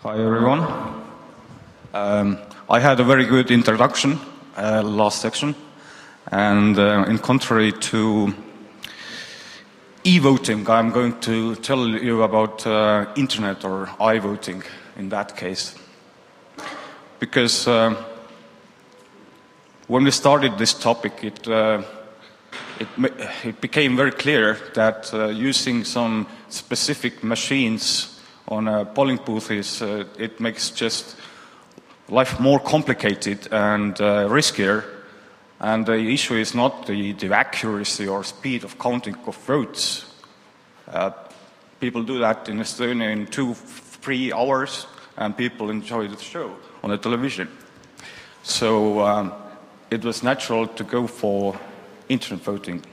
Hi everyone. I had a very good introduction last section, and in contrary to e-voting, I'm going to tell you about internet or i-voting in that case. Because when we started this topic, it became very clear that using some specific machines on a polling booth it makes just life more complicated and riskier. And the issue is not the accuracy or speed of counting of votes. People do that in Estonia in 2-3 hours, and people enjoy the show on the television. So it was natural to go for internet voting.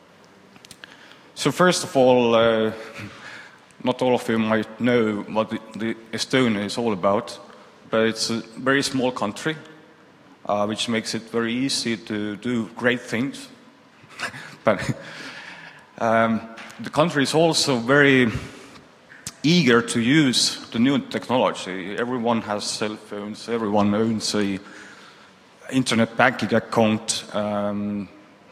So first of all, not all of you might know what the Estonia is all about, but it's a very small country, which makes it very easy to do great things. But the country is also very eager to use the new technology. Everyone has cell phones, everyone owns an internet banking account, and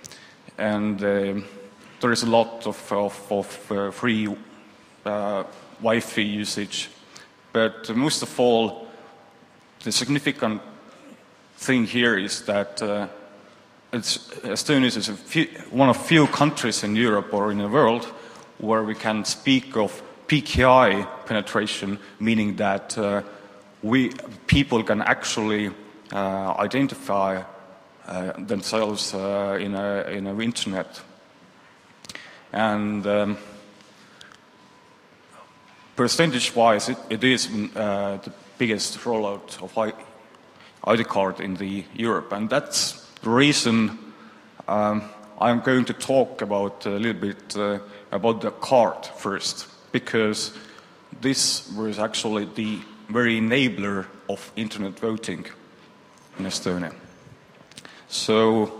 there is a lot of free Wi-Fi usage. But most of all, the significant thing here is that Estonia is one of few countries in Europe or in the world where we can speak of PKI penetration, meaning that people can actually identify themselves in an internet. And percentage-wise, it is the biggest rollout of ID card in Europe, and that's the reason I'm going to talk about a little bit about the card first, because this was actually the very enabler of internet voting in Estonia. So,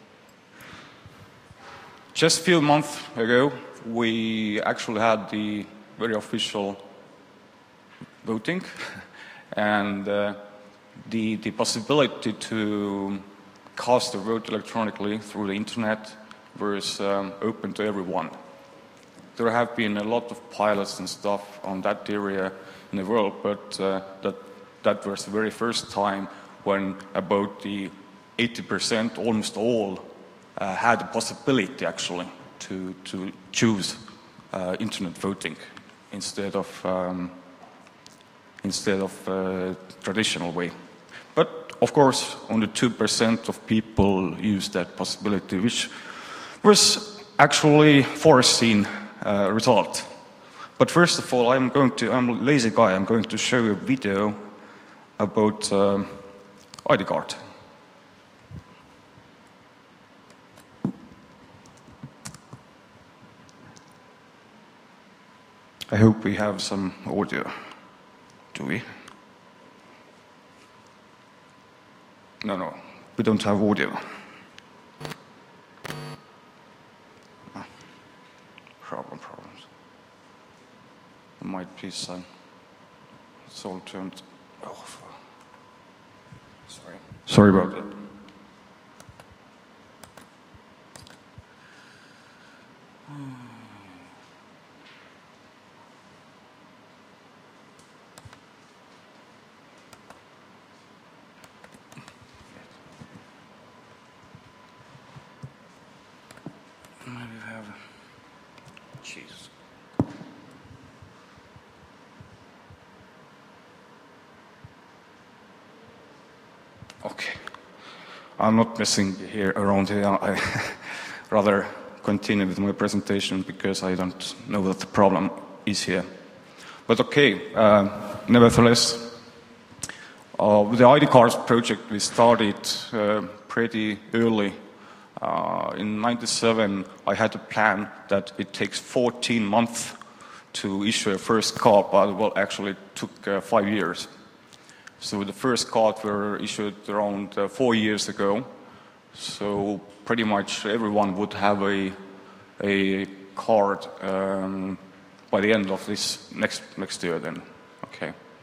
just a few months ago, we actually had the very official voting, and the possibility to cast a vote electronically through the internet was open to everyone. There have been a lot of pilots and stuff on that area in the world, but that was the very first time when about the 80%, almost all, had the possibility actually to choose internet voting instead of traditional way. But of course, only 2% of people use that possibility, which was actually foreseen result. But first of all, I'm a lazy guy. I'm going to show you a video about ID card. I hope we have some audio. Do we? No, we don't have audio. Problems. There might be some. It's all turned off. Sorry about that. Okay, I'm not messing around here. I rather continue with my presentation because I don't know what the problem is here. But okay, nevertheless, with the ID cards project, we started pretty early. In '97, I had a plan that it takes 14 months to issue a first card, but well, actually it took 5 years. So the first cards were issued around 4 years ago. So pretty much everyone would have a card by the end of this next year then. Okay.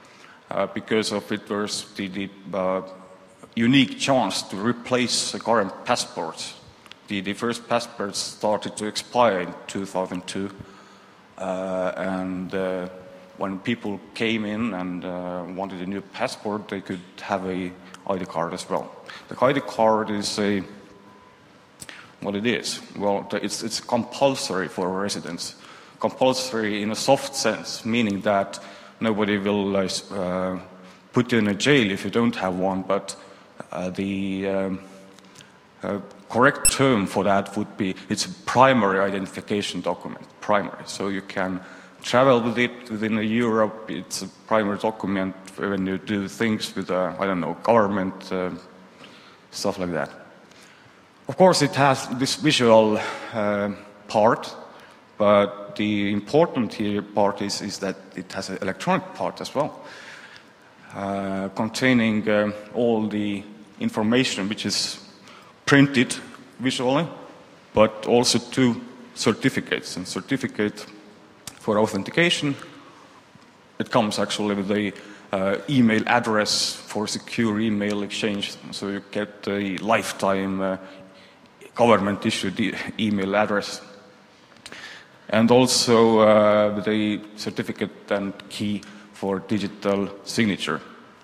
because of it was the unique chance to replace the current passports. The first passports started to expire in 2002, and when people came in and wanted a new passport, they could have a ID card as well. The ID card is what it is. Well, it's compulsory for residents. Compulsory in a soft sense, meaning that nobody will put you in a jail if you don't have one, but the correct term for that would be it's a primary identification document, primary. So you can travel with it within Europe. It's a primary document when you do things with, I don't know, government, stuff like that. Of course, it has this visual part, but the important here part is that it has an electronic part as well, containing all the information which is printed visually, but also two certificates. And certificate for authentication, it comes actually with the email address for secure email exchange, so you get a lifetime government-issued email address. And also the certificate and key for digital signature.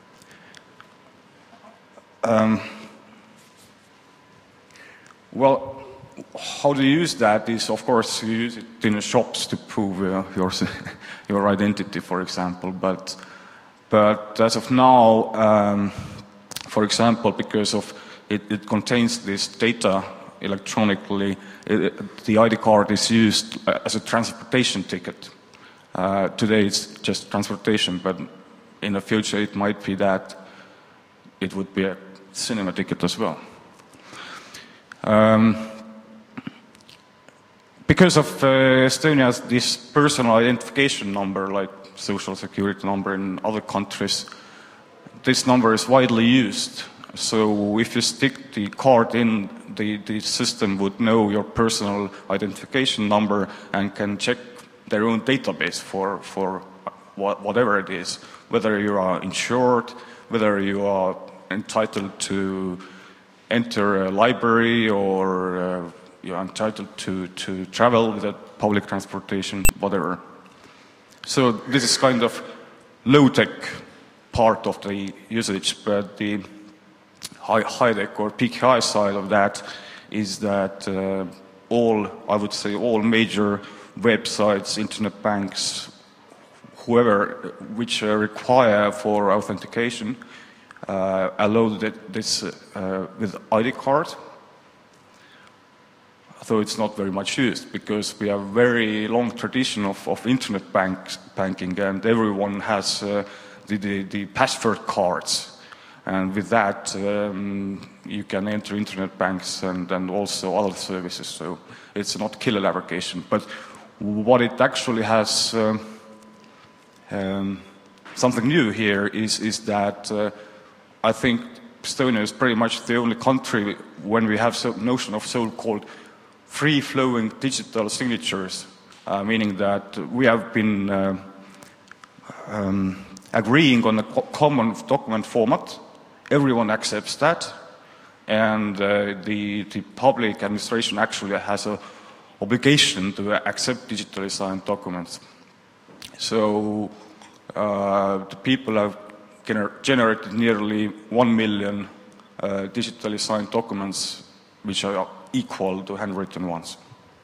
Well, how to use that is, of course, you use it in the shops to prove your identity, for example. But as of now, for example, because of it contains this data electronically, the ID card is used as a transportation ticket. Today it's just transportation, but in the future it might be that it would be a cinema ticket as well. Because of Estonia's this personal identification number, like social security number in other countries, this number is widely used. So if you stick the card in, the system would know your personal identification number and can check their own database for whatever it is, whether you are insured, whether you are entitled to enter a library, or you're entitled to travel with a public transportation, whatever. So this is kind of low-tech part of the usage, but the high-tech or PKI side of that is that I would say all major websites, internet banks, whoever which require for authentication allow this with ID card. Though it's not very much used because we have a very long tradition of internet banking, and everyone has the password cards. And with that, you can enter internet banks and also other services. So it's not a killer application. But what it actually has, something new here is that I think Estonia is pretty much the only country when we have some notion of so-called free-flowing digital signatures, meaning that we have been agreeing on a common document format. Everyone accepts that, and the public administration actually has an obligation to accept digitally signed documents. So the people have generated nearly 1 million digitally signed documents, which are equal to handwritten ones.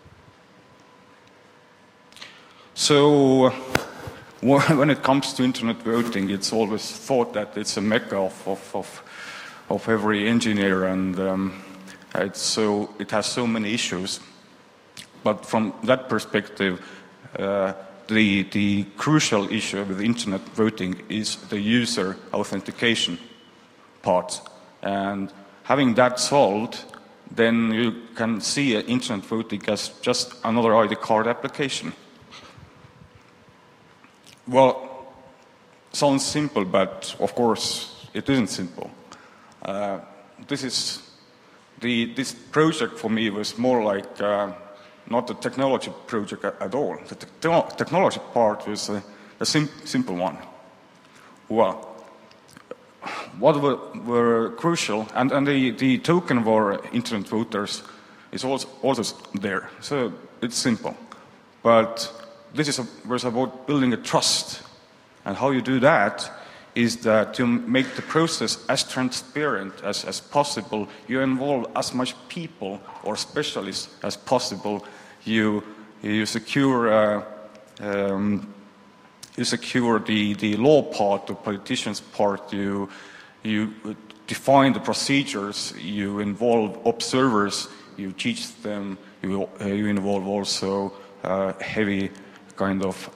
So when it comes to internet voting, it's always thought that it's a mecca of every engineer, and it has so many issues. But from that perspective, the crucial issue with internet voting is the user authentication part. And having that solved, then you can see internet voting as just another ID card application. Well, sounds simple, but of course it isn't simple. This project for me was more like not a technology project at all. The technology part was a simple one. Well, what were crucial, and the token for internet voters is also there. So it's simple. But this was about building a trust. And how you do that is that you make the process as transparent as possible. You involve as much people or specialists as possible. You secure the law part, the politicians part. You define the procedures. You involve observers. You teach them. You involve also heavy kind of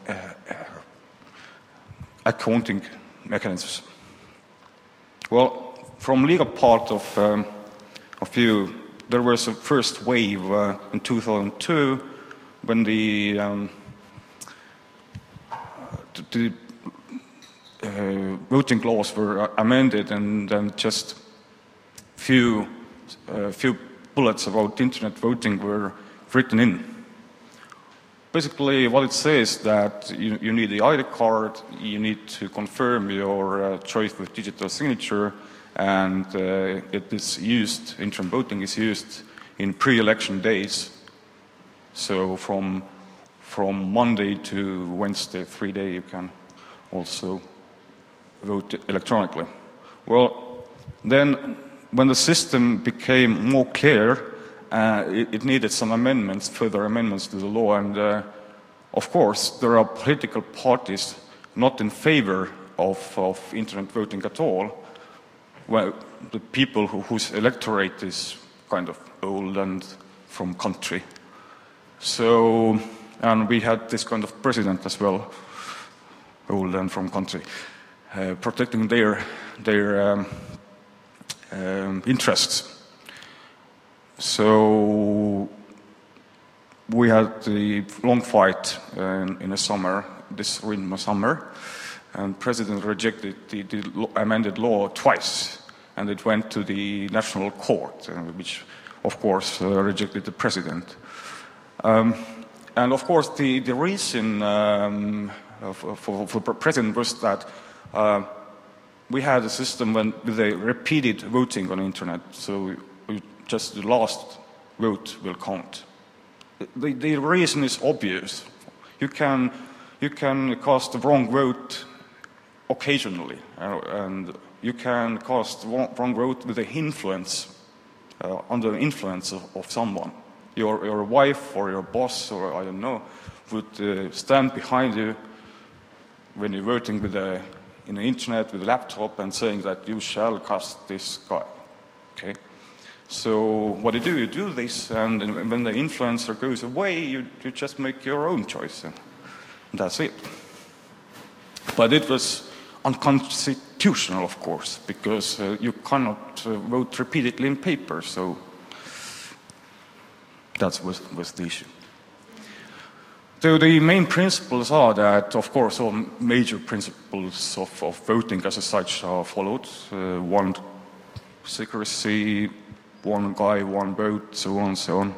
accounting mechanisms. Well, from legal part of view, there was a first wave in 2002 when the voting laws were amended, and then just few bullets about internet voting were written in. Basically, what it says that you need the ID card, you need to confirm your choice with digital signature, and it is used, internet voting is used in pre-election days. So from Monday to Wednesday, 3 days, you can also vote electronically. Well, then when the system became more clear, it needed some amendments, further amendments to the law, and of course there are political parties not in favor of internet voting at all. Well, the people whose electorate is kind of old and from country. So, and we had this kind of president as well, old and from country, protecting their interests. So we had the long fight in the summer, this summer, and President rejected the amended law twice, and it went to the National Court, which of course rejected the President. And of course the reason for President was that we had a system with a repeated voting on the internet, so just the last vote will count. The reason is obvious. You can cast the wrong vote occasionally, and you can cast wrong vote with the influence, under the influence of someone. Your wife or your boss, or I don't know, would stand behind you when you're voting in the internet with a laptop and saying that you shall cast this guy. Okay. So what you do this, and when the influencer goes away, you just make your own choice, and that's it. But it was unconstitutional, of course, because you cannot vote repeatedly in paper, so that was the issue. So the main principles are that, of course, all major principles of voting as such are followed. One, secrecy, one guy, one vote, so on and so on.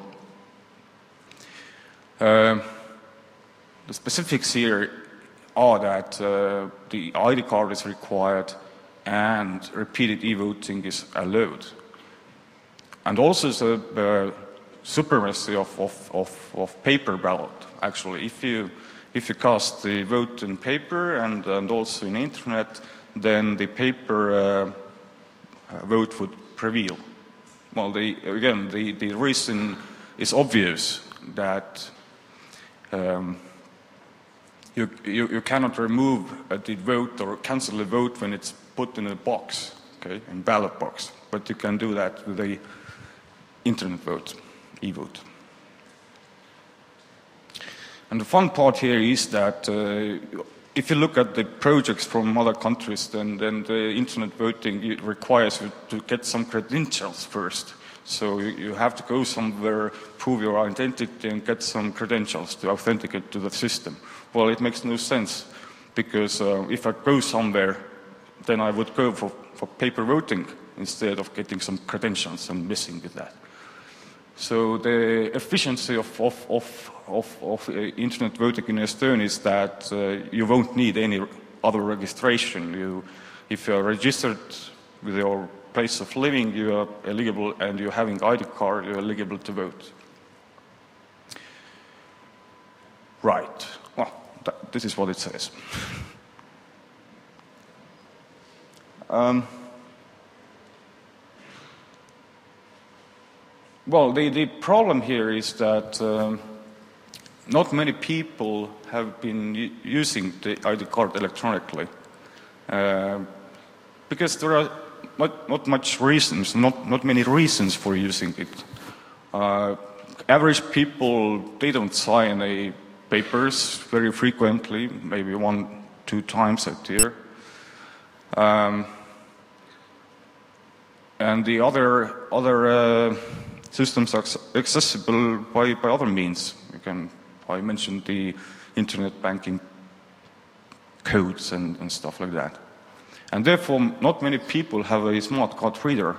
The specifics here are that the ID card is required and repeated e-voting is allowed. And also the supremacy of paper ballot, actually. If you cast the vote in paper and also in internet, then the paper vote would prevail. Well, the reason is obvious, that you cannot remove the vote or cancel the vote when it's put in a box, okay, in ballot box. But you can do that with the internet vote, e-vote. And the fun part here is that if you look at the projects from other countries, then the internet voting requires you to get some credentials first. So you have to go somewhere, prove your identity, and get some credentials to authenticate to the system. Well, it makes no sense, because if I go somewhere, then I would go for paper voting instead of getting some credentials and messing with that. So the efficiency of internet voting in Estonia is that you won't need any other registration. If you're registered with your place of living, you are eligible, and you're having ID card, you're eligible to vote. Right. Well, this is what it says. Well, the problem here is that not many people have been using the ID card electronically because there are not much reasons, not many reasons for using it. Average people, they don't sign papers very frequently, maybe 1-2 times a year. And the other systems are accessible by other means. I mentioned the internet banking codes and stuff like that. And therefore, not many people have a smart card reader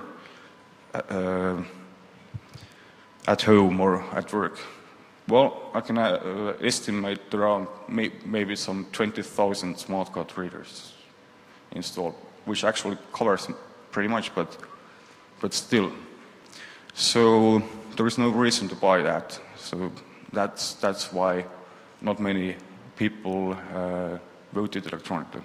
at home or at work. Well, I can estimate around maybe some 20,000 smart card readers installed, which actually covers pretty much, but still. So there is no reason to buy that. So that's why not many people voted electronically.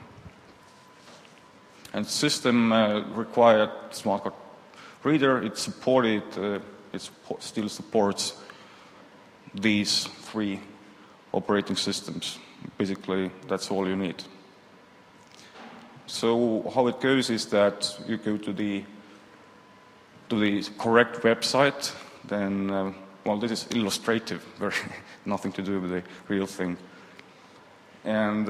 And system required smart card reader. It supported. It still supports these 3 operating systems. Basically, that's all you need. So how it goes is that you go to the correct website. Then, well, this is illustrative, very nothing to do with the real thing. And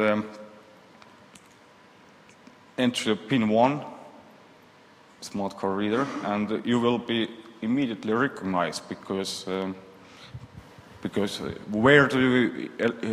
enter pin 1, smart card reader, and you will be immediately recognized because where do you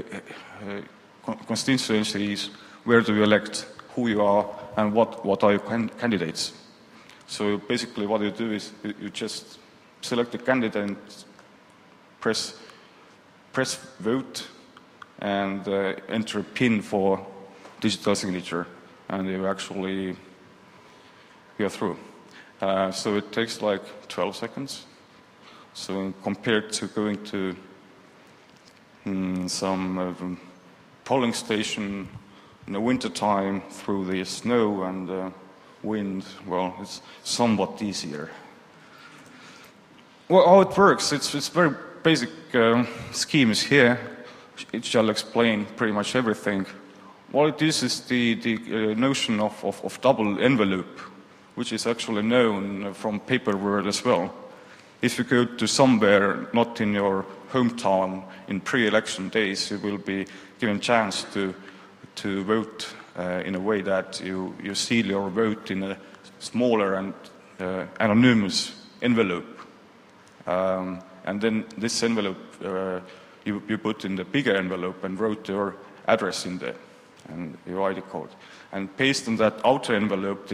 constituencies, where do you elect, who you are, and what are your candidates. So basically what you do is you just select the candidate and press vote and enter a PIN for digital signature, and you actually are through. So it takes like 12 seconds. So compared to going to some polling station in the winter time through the snow and wind, well, it's somewhat easier. Well, how it works, it's very basic schemes here. It shall explain pretty much everything. What it is the notion of double envelope, which is actually known from paper world as well. If you go to somewhere not in your hometown in pre-election days, you will be given a chance to vote in a way that you seal your vote in a smaller and anonymous envelope. And then this envelope you put in the bigger envelope and wrote your address in there and your ID code. And based on that outer envelope,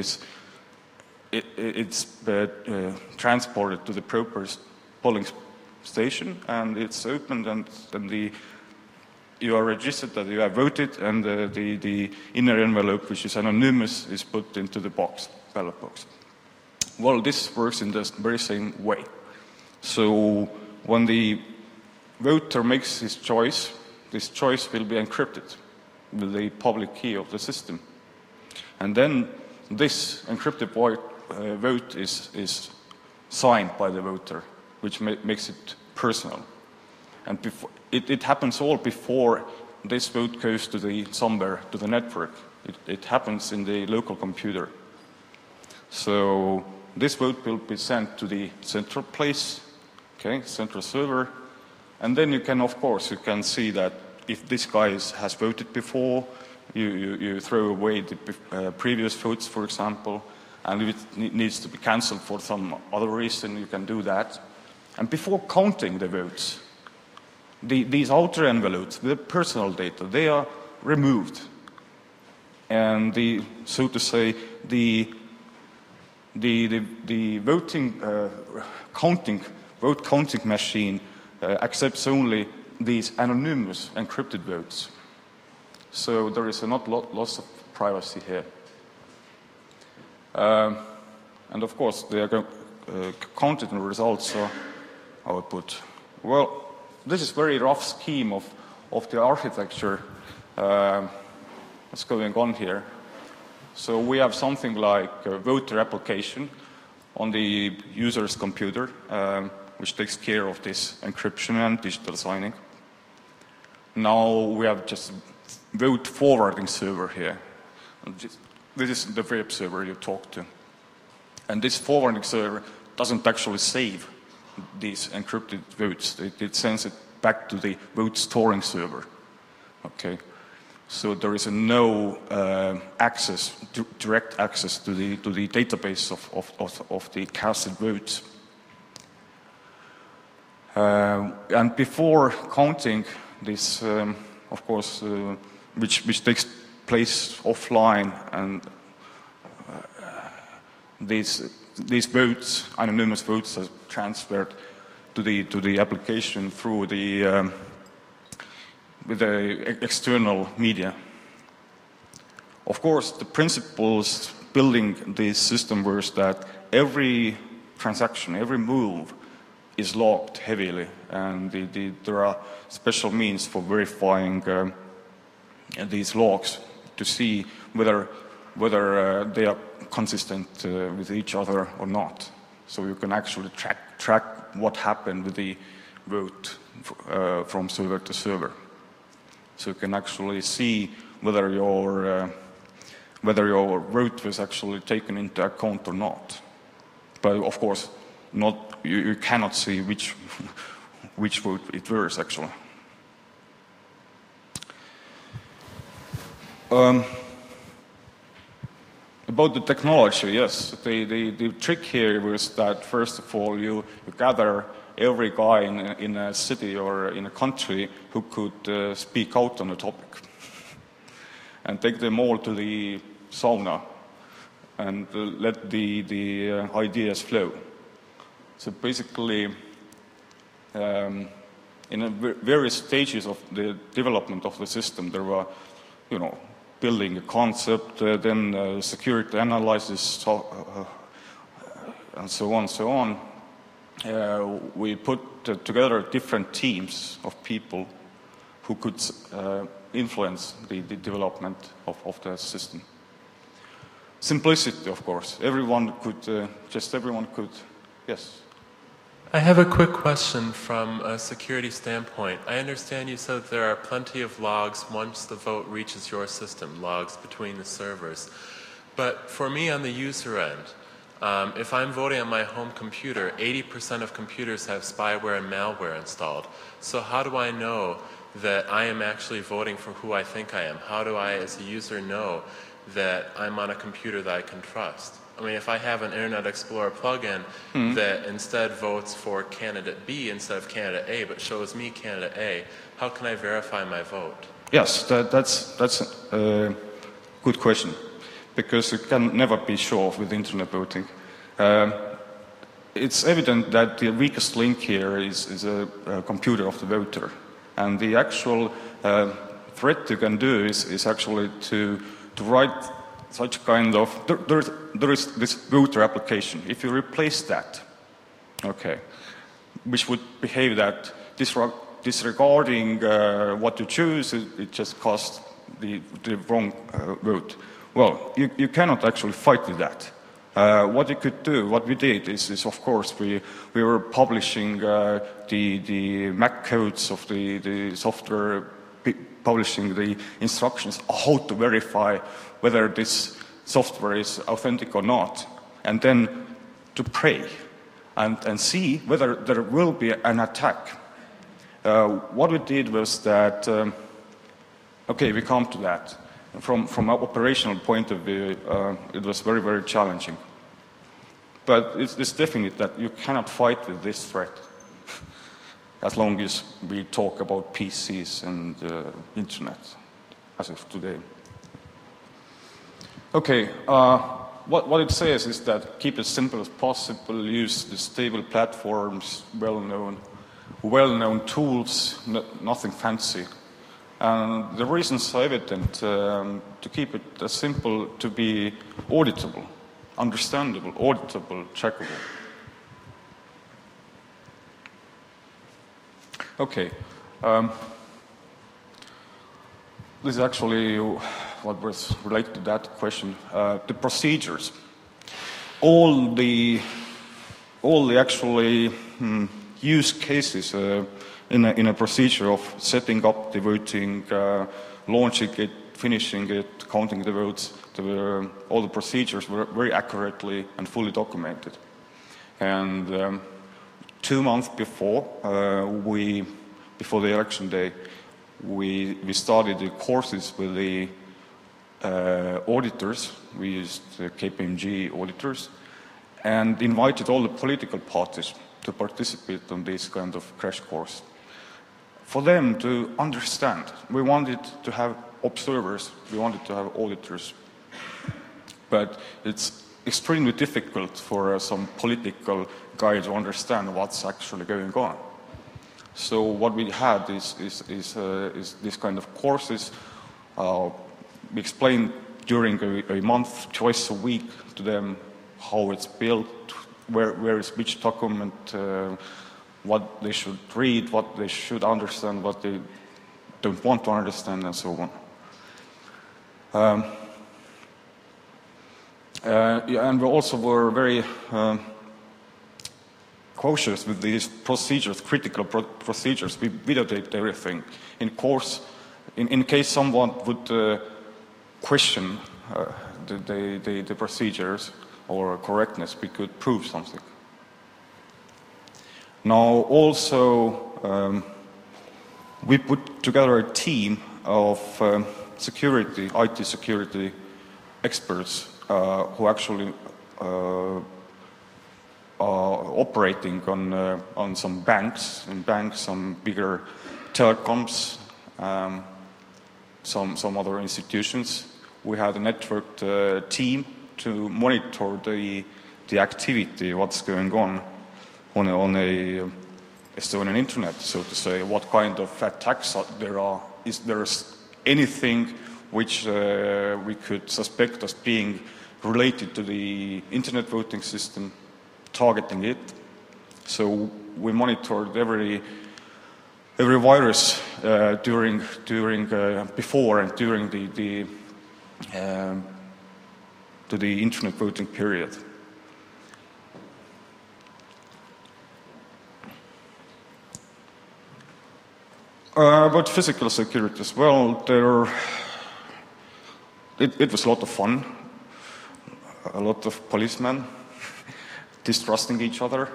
it's transported to the proper polling station, and it's opened, and you are registered that you have voted, and the inner envelope, which is anonymous, is put into the ballot box. Well, this works in the very same way. So when the voter makes his choice, this choice will be encrypted with the public key of the system. And then this encrypted vote is signed by the voter, which makes it personal. And it happens all before this vote goes to the network. It happens in the local computer. So this vote will be sent to the central place, central server, and then you can see that if this guy has voted before, you throw away the previous votes, for example, and if it needs to be cancelled for some other reason, you can do that. And before counting the votes, these outer envelopes, the personal data, they are removed. And so to say, the voting vote counting machine accepts only these anonymous encrypted votes. So there is not loss of privacy here. And of course, they are counted in the results, so output. Well, this is very rough scheme of the architecture that's going on here. So we have something like a voter application on the user's computer, which takes care of this encryption and digital signing. Now we have just vote forwarding server here. This is the web server you talk to. And this forwarding server doesn't actually save these encrypted votes. It sends it back to the vote storing server. Okay, so there is no direct access to the database of the casted votes. And before counting this, of course, which takes place offline, and these votes, anonymous votes, are transferred to the application through with the external media. Of course, the principles building this system was that every transaction, every move is logged heavily, and there are special means for verifying these logs to see whether they are consistent with each other or not. So you can actually track what happened with the vote from server to server. So you can actually see whether your vote was actually taken into account or not. But of course, you cannot see which vote it was actually. About the technology, yes. The trick here was that, first of all, you gather every guy in a city or in a country who could speak out on a topic and take them all to the sauna and let the ideas flow. So basically, in various stages of the development of the system, there were, building a concept, then security analysis, and so on. We put together different teams of people who could influence the development of the system. Simplicity, of course. Everyone could, yes. I have a quick question from a security standpoint. I understand you said there are plenty of logs once the vote reaches your system, logs between the servers. But for me on the user end, if I'm voting on my home computer, 80% of computers have spyware and malware installed. So how do I know that I am actually voting for who I think I am? How do I, as a user, know that I'm on a computer that I can trust? I mean, if I have an Internet Explorer plugin that instead votes for candidate B instead of candidate A, but shows me candidate A, how can I verify my vote? Yes, that's a good question, because you can never be sure with Internet voting. It's evident that the weakest link here is a computer of the voter, and the actual threat you can do is actually to write such kind of, there is this voter application. If you replace that, okay, which would behave that disregarding what you choose, it just costs the wrong vote. Well, you cannot actually fight with that. What you could do, what we did is of course we were publishing the MAC codes of the software, publishing the instructions how to verify whether this software is authentic or not, and then to pray and see whether there will be an attack. What we did was that, okay, we come to that. From an operational point of view, it was very, very challenging. But it's definite that you cannot fight with this threat as long as we talk about PCs and Internet as of today. Okay, what it says is that keep it simple as possible, use the stable platforms, well-known tools, nothing fancy. And the reasons are evident. To keep it simple, to be auditable. understandable, auditable, checkable. Okay. This is actually what was related to that question. The procedures. All the actually use cases in a procedure of setting up the voting, launching it, finishing it, counting the votes, all the procedures were very accurately and fully documented. And 2 months before the election day, we started the courses with the auditors. We used KPMG auditors and invited all the political parties to participate on this kind of crash course. For them to understand, we wanted to have observers, we wanted to have auditors, but it's extremely difficult for some political guy to understand what's actually going on. So what we had is this kind of courses. We explained during a month, twice a week, to them how it's built, where is which document, what they should read, what they should understand, what they don't want to understand, and so on. And we also were very cautious with these procedures, critical procedures. We videotaped everything. In case someone would question the procedures or correctness, we could prove something. Now also we put together a team of security, IT security experts who actually are operating on some banks, some bigger telecoms, some other institutions. We had a networked team to monitor the activity, what's going on a Estonian internet, so to say, what kind of attacks there are. Is there anything which we could suspect as being related to the internet voting system, targeting it? So we monitored every virus during before and during the internet voting period. About physical security as well, it was a lot of fun. A lot of policemen distrusting each other.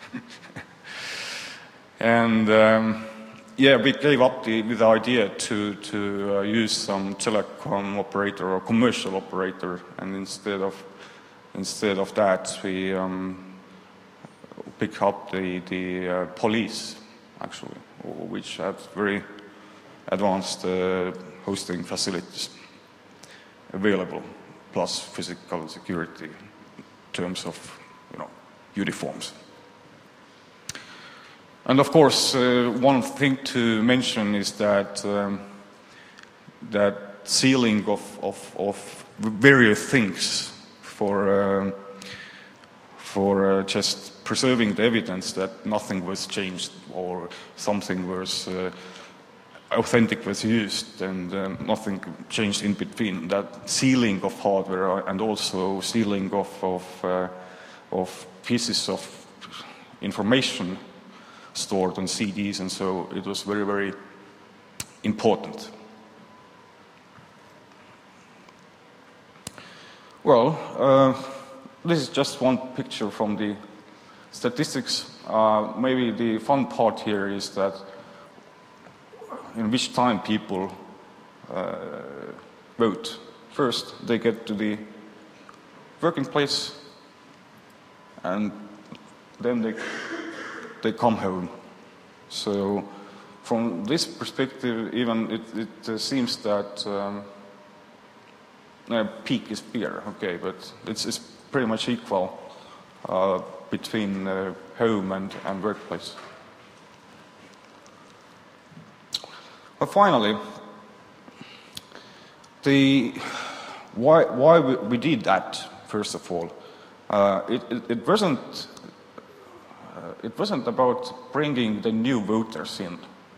And yeah, we gave up with the idea to use some telecom operator or commercial operator, and instead of that we pick up the police, actually, which had very advanced hosting facilities available, plus physical security in terms of, uniforms. And of course, one thing to mention is that that sealing of various things for just preserving the evidence that nothing was changed or something was authentic was used and nothing changed in between. That sealing of hardware and also sealing of pieces of information stored on CDs, and so it was very, very important. Well, this is just one picture from the statistics. Maybe the fun part here is that in which time people vote. First, they get to the working place, and then they come home. So from this perspective, even it seems that peak is beer, okay, but it's pretty much equal between home and workplace. But finally, why we did that first of all. It wasn't about bringing the new voters in.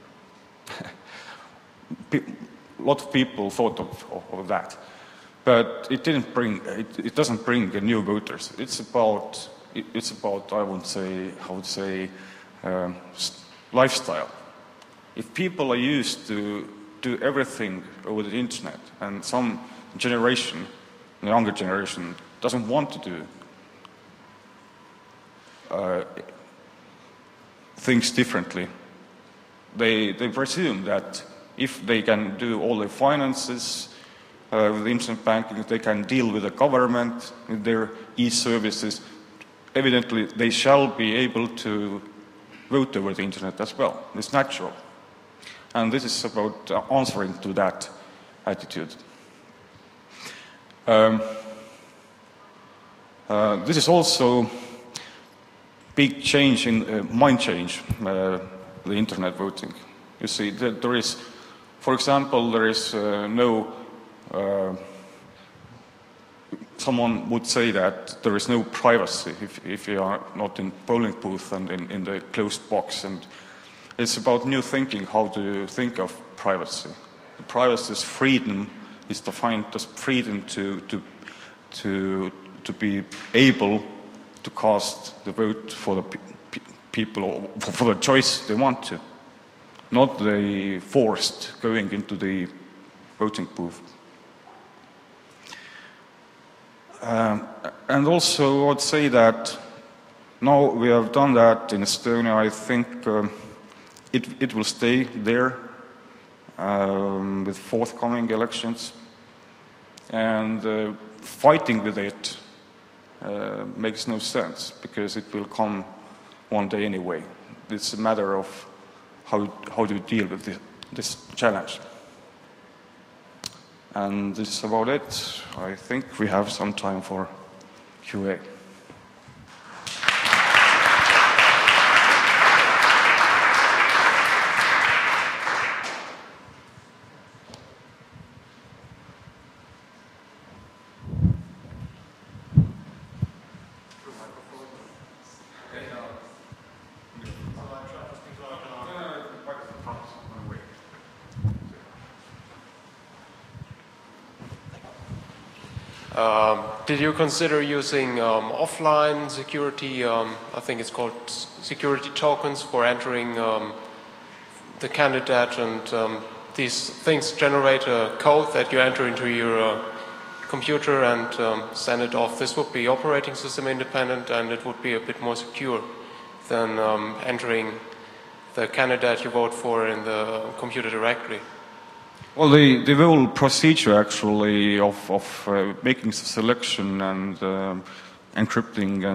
A lot of people thought of that, but it doesn't bring the new voters. It's about I would say lifestyle. If people are used to do everything over the internet, and some generation, the younger generation, doesn't want to do things differently, they presume that if they can do all their finances with internet banking, they can deal with the government, with their e-services, evidently they shall be able to vote over the internet as well. It's natural. And this is about answering to that attitude. This is also big change in mind change, the internet voting. You see, there is, for example, there is no, someone would say that there is no privacy if you are not in polling booth and in the closed box. And it's about new thinking, how to think of privacy. The privacy is freedom, is to find the freedom to be able to cast the vote for the people, or for the choice they want to, not the forced going into the voting booth. And also I would say that now we have done that in Estonia, I think it will stay there with forthcoming elections, and fighting with it makes no sense, because it will come one day anyway. It's a matter of how do you deal with this challenge. And this is about it. I think we have some time for Q&A. Did you consider using offline security, I think it's called security tokens, for entering the candidate, and these things generate a code that you enter into your computer and send it off? This would be operating system independent, and it would be a bit more secure than entering the candidate you vote for in the computer directly. Well, the whole procedure actually of making the selection and encrypting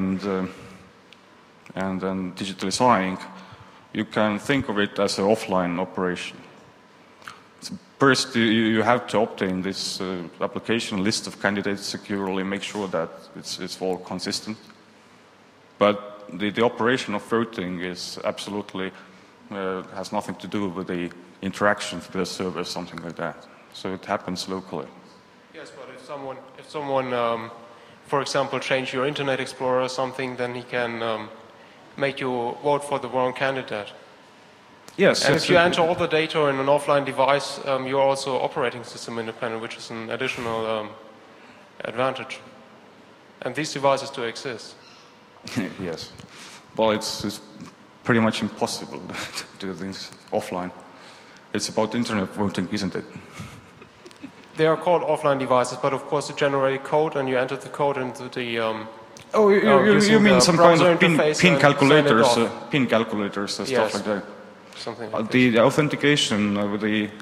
and then digitally signing, you can think of it as an offline operation. First, you have to obtain this application list of candidates securely, make sure that it's all consistent. But the operation of voting is absolutely has nothing to do with the interactions with the server, something like that. So it happens locally. Yes, but if someone, for example, change your Internet Explorer or something, then he can make you vote for the wrong candidate. Yes. And if you enter all the data in an offline device, you're also operating system independent, which is an additional advantage. And these devices do exist. Yes. Well, it's pretty much impossible to do things offline. It's about internet voting, isn't it? They are called offline devices, but of course you generate code and you enter the code into the... you mean some kind of pin calculators and stuff like that? Something like the authentication with the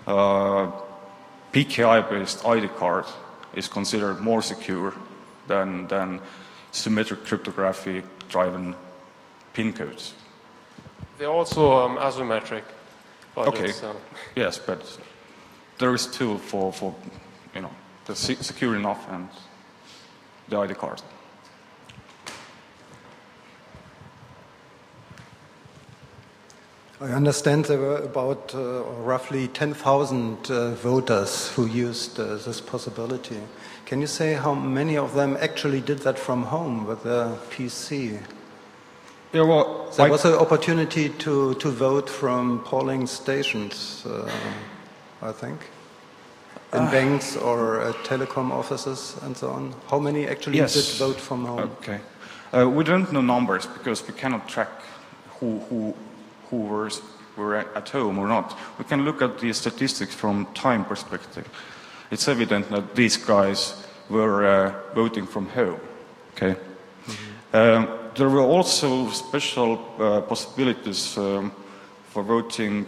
PKI-based ID card is considered more secure than symmetric cryptography-driven PIN codes. They're also asymmetric. Okay. Yes, but there is tool for the secure enough and the ID card. I understand there were about roughly 10,000 voters who used this possibility. Can you say how many of them actually did that from home with their PC? Yeah, well, there was an opportunity to vote from polling stations, I think, in banks or telecom offices and so on. How many actually did vote from home? Okay. We don't know numbers because we cannot track who were at home or not. We can look at the statistics from time perspective. It's evident that these guys were voting from home. Okay. Mm-hmm. There were also special possibilities for voting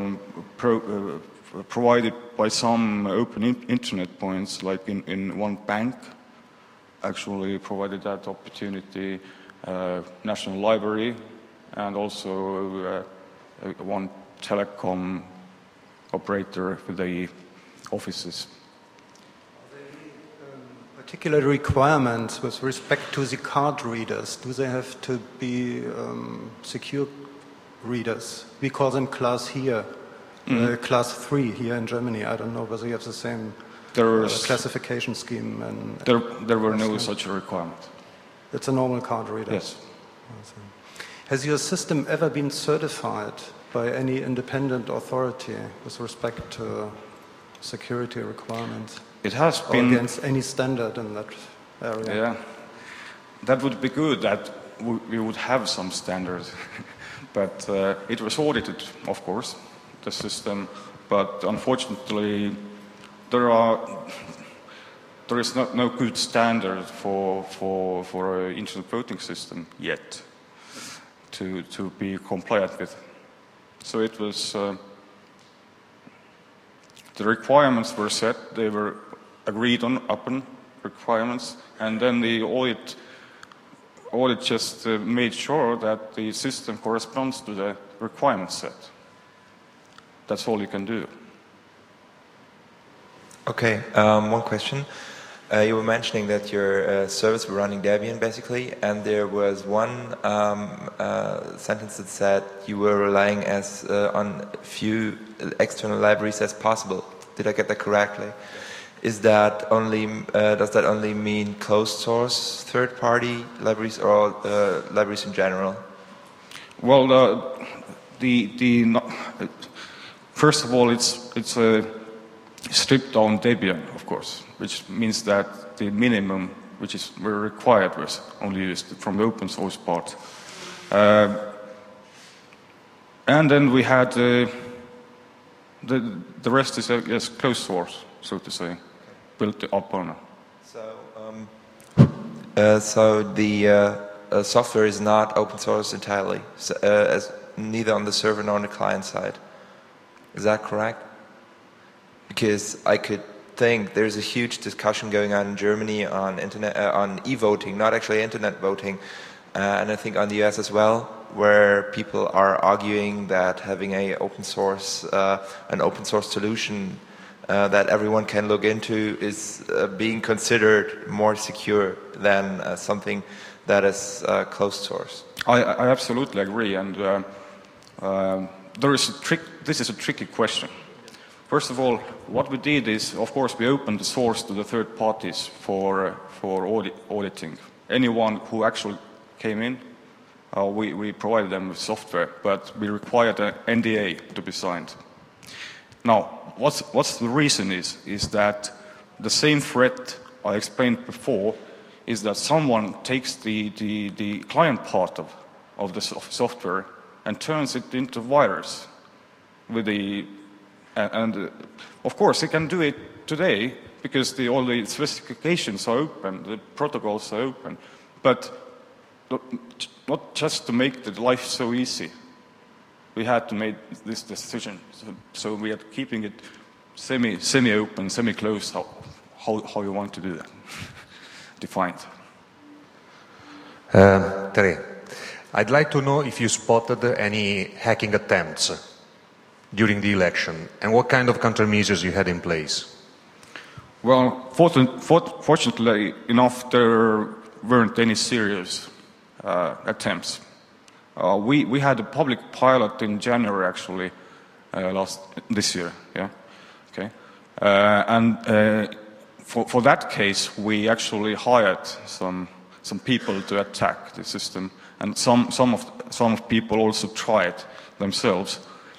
provided by some open internet points, like in one bank actually provided that opportunity, National Library, and also one telecom operator for the offices. Are there any particular requirements with respect to the card readers? Do they have to be secure readers? We call them class here, class 3 here in Germany. I don't know whether you have the same classification scheme. And there were no such requirement. It's a normal card reader? Yes. Has your system ever been certified by any independent authority with respect to security requirements? It has been against any standard in that area. Yeah, that would be good. That we would have some standards, but it was audited, of course, the system. But unfortunately, there is no good standard for an internet voting system yet to be compliant with. So it was the requirements were set. They were agreed upon requirements, and then the audit just made sure that the system corresponds to the requirements set. That's all you can do. Okay, one question. You were mentioning that your service were running Debian basically, and there was one sentence that said you were relying on few external libraries as possible. Did I get that correctly? Is that only does that only mean closed source third-party libraries or libraries in general? Well, first of all, it's a stripped down Debian, of course, which means that the minimum which were required was only used from the open source part. And then we had the rest is closed source, so to say, built upon. So the software is not open source entirely, as neither on the server nor on the client side. Is that correct? Because I could think there's a huge discussion going on in Germany on on e-voting, not actually internet voting, and I think on the US as well, where people are arguing that having an open source solution that everyone can look into is being considered more secure than something that is closed source. I absolutely agree, and this is a tricky question. First of all, what we did is, of course, we opened the source to the third parties for auditing. Anyone who actually came in, we provided them with software, but we required an NDA to be signed. Now, what's the reason is that the same threat I explained before is that someone takes the client part of the software and turns it into virus with and of course, he can do it today because all the specifications are open, the protocols are open, but not just to make the life so easy. We had to make this decision, so we are keeping it semi-open, semi-closed. How you want to do that? Defined. Terry, I'd like to know if you spotted any hacking attempts during the election, and what kind of countermeasures you had in place? Well, fortunately enough, there weren't any serious attempts. We had a public pilot in January, actually, this year. Yeah, okay. For that case, we actually hired some people to attack the system, and some people also tried themselves.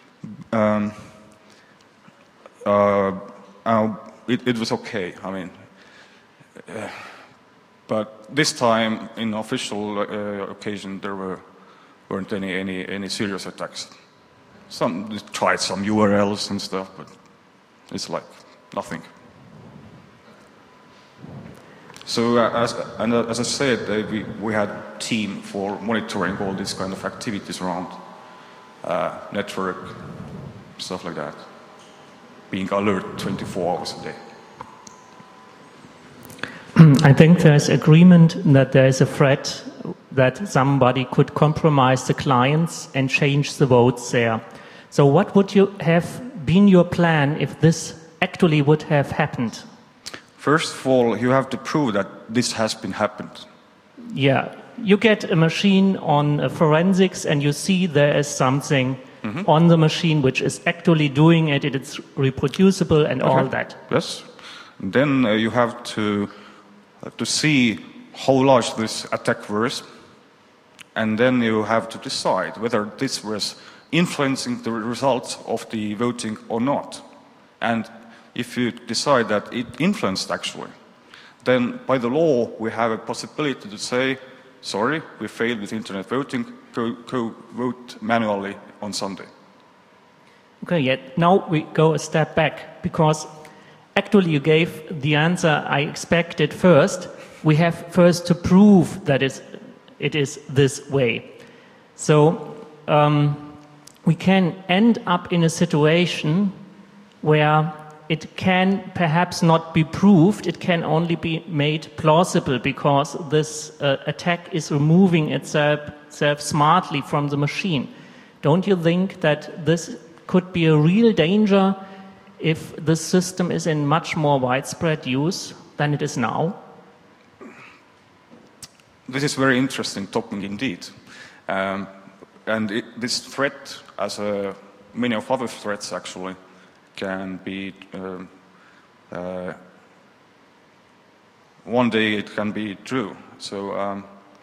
It was okay. I mean, but this time, in official occasion, there weren't any serious attacks. Some tried some URLs and stuff, but it's like nothing. So as I said, we had a team for monitoring all these kind of activities around network, stuff like that, being alert 24 hours a day. I think there's agreement that there is a threat that somebody could compromise the clients and change the votes there. So what would have been your plan if this actually would have happened? First of all, you have to prove that this has been happened. Yeah, you get a machine on forensics and you see there is something on the machine which is actually doing it, it's reproducible and all that. Yes. And then you have to see how large this attack was, and then you have to decide whether this was influencing the results of the voting or not. And if you decide that it influenced actually, then by the law we have a possibility to say, sorry, we failed with internet voting, go vote manually on Sunday. Okay, yet now we go a step back, because actually you gave the answer I expected first. We have first to prove that it is this way. So we can end up in a situation where it can perhaps not be proved, it can only be made plausible, because this attack is removing itself smartly from the machine. Don't you think that this could be a real danger if this system is in much more widespread use than it is now? This is a very interesting topic indeed. This threat, as many of other threats actually, can be one day it can be true. So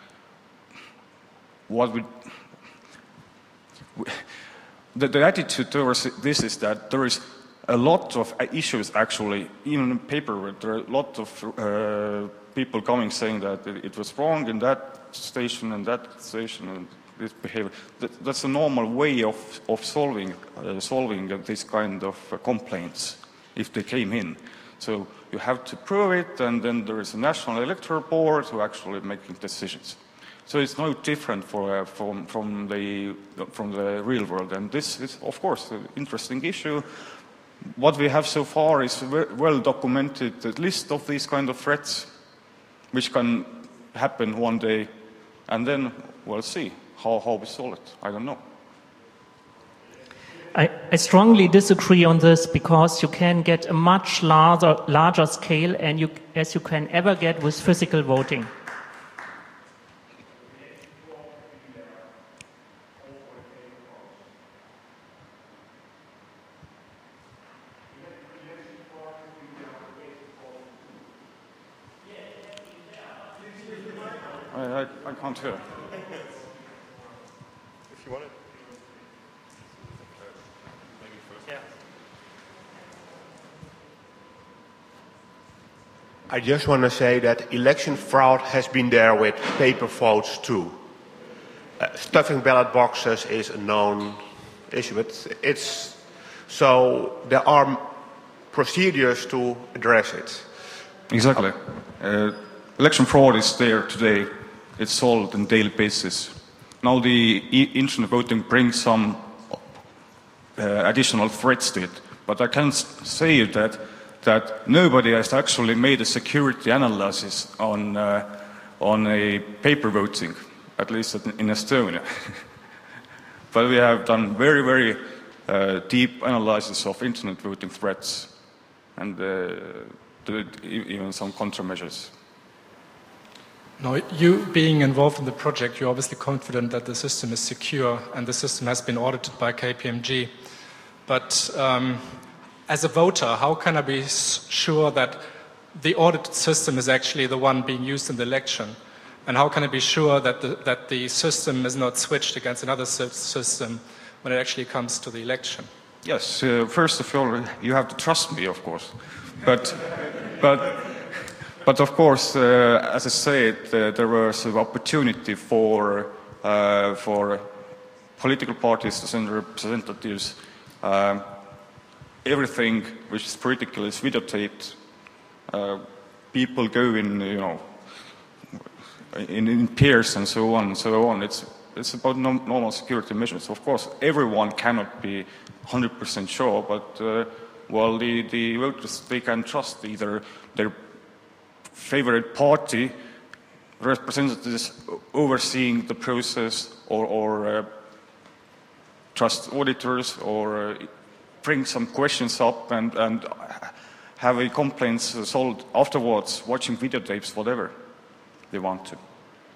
the attitude towards this is that there is a lot of issues actually, even in paperwork. There are a lot of people coming saying that it was wrong in that station and this behavior. That's a normal way of solving this kind of complaints if they came in. So you have to prove it, and then there is a national electoral board who actually making decisions. So it's no different from the real world, and this is of course an interesting issue. What we have so far is a well documented list of these kind of threats, which can happen one day, and then we'll see how we solve it. I don't know. I strongly disagree on this, because you can get a much larger scale as you can ever get with physical voting. I can't hear. If you want it. I just want to say that election fraud has been there with paper votes too. Stuffing ballot boxes is a known issue, but so there are procedures to address it. Exactly. Election fraud is there today. It's solved on a daily basis. Now the internet voting brings some additional threats to it, but I can say that nobody has actually made a security analysis on a paper voting, at least in Estonia. But we have done very, very deep analysis of internet voting threats and even some countermeasures. Now, you being involved in the project, you're obviously confident that the system is secure and the system has been audited by KPMG. But as a voter, how can I be sure that the audited system is actually the one being used in the election? And how can I be sure that the system is not switched against another system when it actually comes to the election? Yes, first of all, you have to trust me, of course. But of course, as I said, there was an opportunity for political parties and representatives. Everything which is critical is videotaped. People go in, in pairs and so on and so on. It's about normal security measures. Of course, everyone cannot be 100% sure, but the voters, they can trust either their favorite party representatives overseeing the process, or trust auditors, or bring some questions up and have a complaints solved afterwards, watching videotapes, whatever they want to.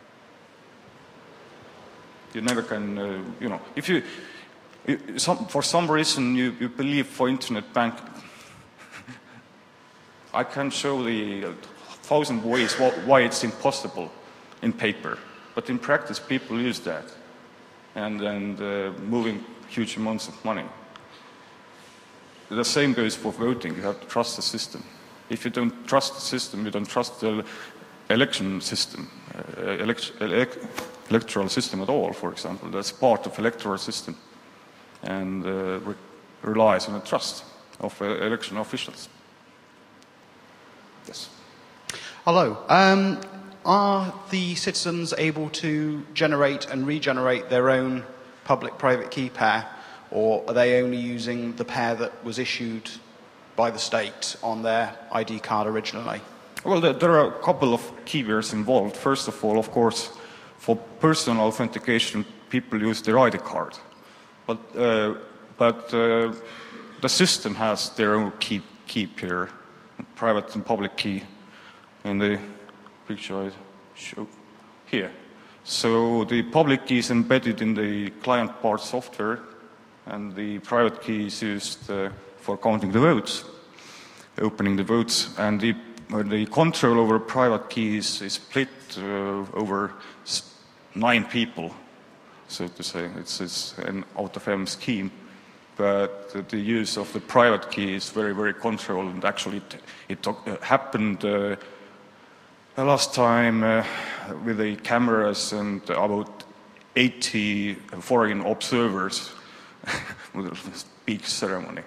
You never can, if you for some reason you believe for internet banking, I can show the 1,000 ways why it's impossible in paper, but in practice people use that and moving huge amounts of money. The same goes for voting. You have to trust the system. If you don't trust the system, you don't trust the election system, electoral system at all, for example. That's part of electoral system and relies on the trust of election officials. Yes. Hello. Are the citizens able to generate and regenerate their own public-private key pair, or are they only using the pair that was issued by the state on their ID card originally? Well, there are a couple of keywords involved. First of all, of course, for personal authentication, people use their ID card. But the system has their own key pair, private and public key, in the picture I show here. So the public key is embedded in the client part software, and the private key is used for counting the votes, opening the votes, and the control over private key is split over 9 people, so to say. It's an out-of-M scheme, but the use of the private key is very, very controlled, and actually it happened last time with the cameras and about 80 foreign observers with a big ceremony.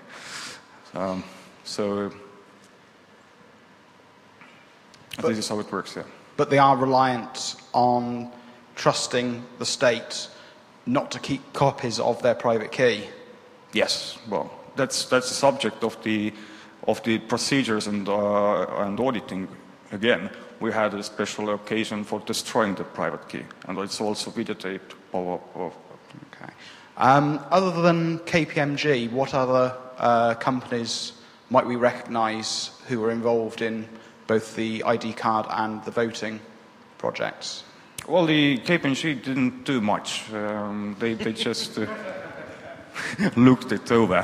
This is how it works, yeah. But they are reliant on trusting the state not to keep copies of their private key. Yes, well, that's the subject of the procedures and auditing. Again, we had a special occasion for destroying the private key, and it's also videotaped. Okay. Other than KPMG, what other companies might we recognise who are involved in both the ID card and the voting projects? Well, the KPMG didn't do much. They just looked it over,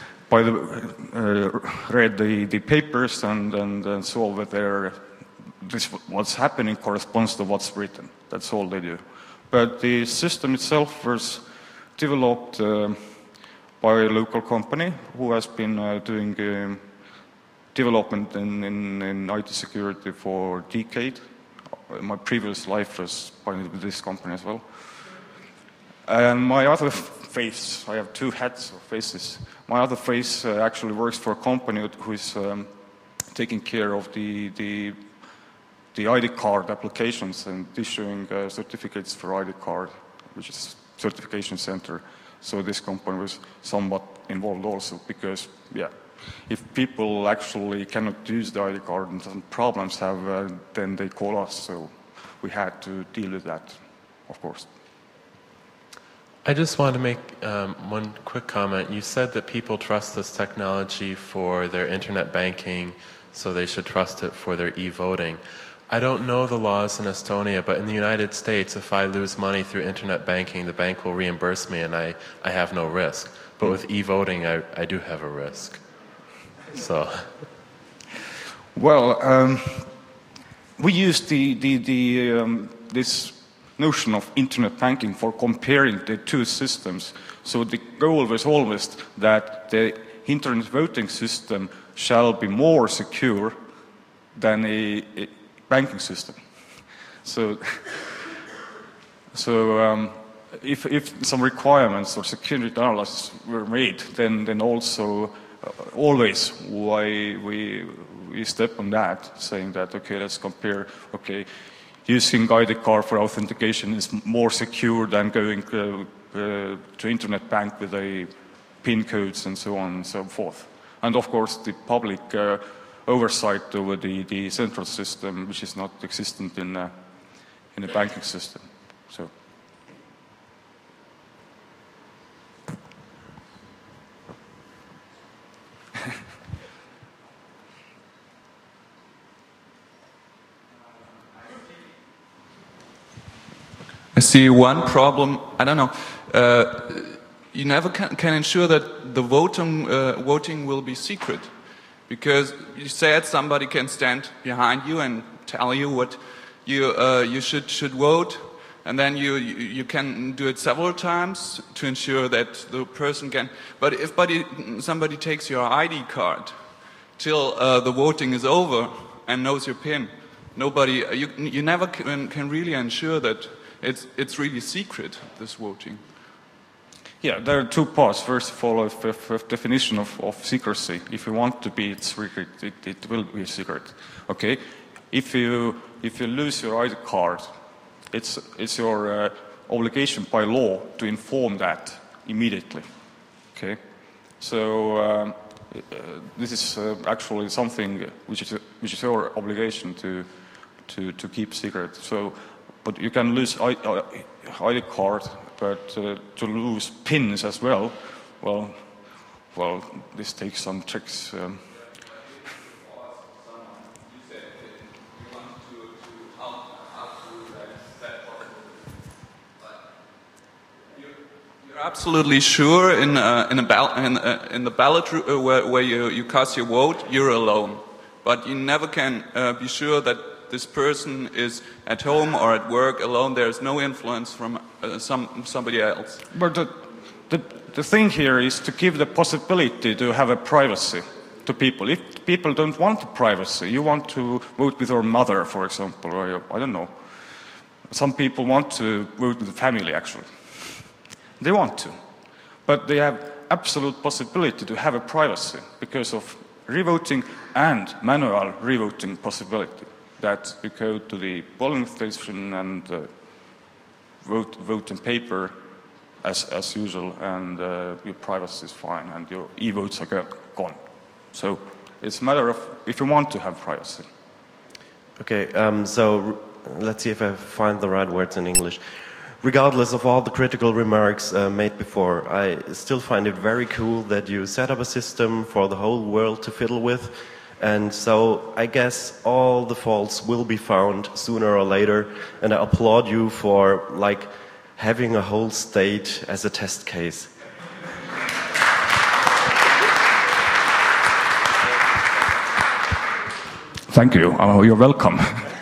read the papers and saw whether what's happening corresponds to what's written. That's all they do. But the system itself was developed by a local company who has been doing development in IT security for a decade. My previous life was with this company as well. And my other face, I have 2 hats or faces. My other face actually works for a company who is taking care of the ID card applications and issuing certificates for ID card, which is certification center. So this company was somewhat involved also because, yeah, if people actually cannot use the ID card and some problems have, then they call us. So we had to deal with that, of course. I just want to make one quick comment. You said that people trust this technology for their internet banking, so they should trust it for their e-voting. I don't know the laws in Estonia, but in the United States, if I lose money through internet banking, the bank will reimburse me and I have no risk. But with e-voting, I do have a risk. So, well, we use this notion of internet banking for comparing the two systems. So the goal was always that the internet voting system shall be more secure than a banking system. So if some requirements or security analysis were made, then also always why we step on that, saying that, okay, let's compare, okay, using ID card for authentication is more secure than going to internet bank with a PIN codes and so on and so forth. And of course the public oversight over the central system, which is not existent in a banking system. So. I see one problem. I don't know. You never can ensure that the voting will be secret, because you said somebody can stand behind you and tell you what you should vote, and then you can do it several times to ensure that the person can. But if somebody takes your ID card till the voting is over and knows your PIN, you never can really ensure that it's really secret, this voting. Yeah, there are two parts. First of all, a definition of secrecy. If you want to be secret, it will be secret. Okay, if you lose your ID card, it's your obligation by law to inform that immediately. Okay, so this is actually something which is your obligation to keep secret. So. But you can lose ID card, but to lose pins as well, well, this takes some tricks. You're absolutely sure in the ballot where you cast your vote, you're alone, but you never can be sure that this person is at home or at work alone. There's no influence from somebody else. But the thing here is to give the possibility to have a privacy to people. If people don't want the privacy, you want to vote with your mother, for example, or I don't know. Some people want to vote with the family, actually. They want to. But they have absolute possibility to have a privacy because of revoting and manual revoting possibility. That you go to the polling station and vote in paper as usual, and your privacy is fine, and your e-votes are gone. So it's a matter of if you want to have privacy. Okay, so let's see if I find the right words in English. Regardless of all the critical remarks made before, I still find it very cool that you set up a system for the whole world to fiddle with. And so I guess all the faults will be found sooner or later, and I applaud you for having a whole state as a test case. Thank you. You're welcome.